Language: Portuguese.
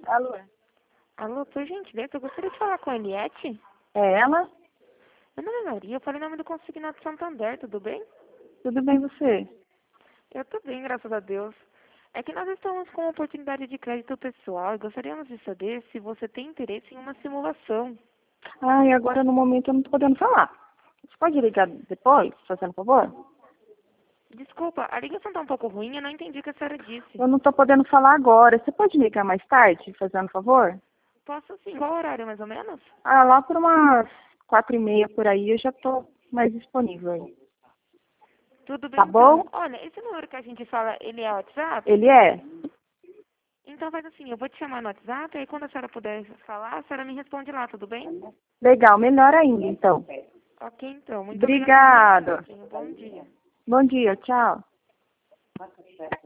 Alô? Alô, por gentileza, eu gostaria de falar com a Eliette. É ela? Meu nome é Maria, eu falei em nome do Consignado Santander, tudo bem? Tudo bem você? Eu tô bem, graças a Deus. É que nós estamos com uma oportunidade de crédito pessoal e gostaríamos de saber se você tem interesse em uma simulação. Ai, agora no momento eu não tô podendo falar. Você pode ligar depois, fazendo favor? Desculpa, a ligação tá um pouco ruim, eu não entendi o que a senhora disse. Eu não tô podendo falar agora. Você pode ligar mais tarde, fazendo favor? Posso sim, qual horário mais ou menos? Ah, lá por umas 4h30 por aí eu já tô mais disponível aí. Tudo Tá bem então. bom? Olha, esse número que a gente fala, ele é WhatsApp? Ele é? Então faz assim, eu vou te chamar no WhatsApp, aí quando a senhora puder falar, a senhora me responde lá, tudo bem? Legal, melhor ainda então. Ok, então. Muito obrigada pela Obrigada. atenção. Bom dia. Bom dia, tchau.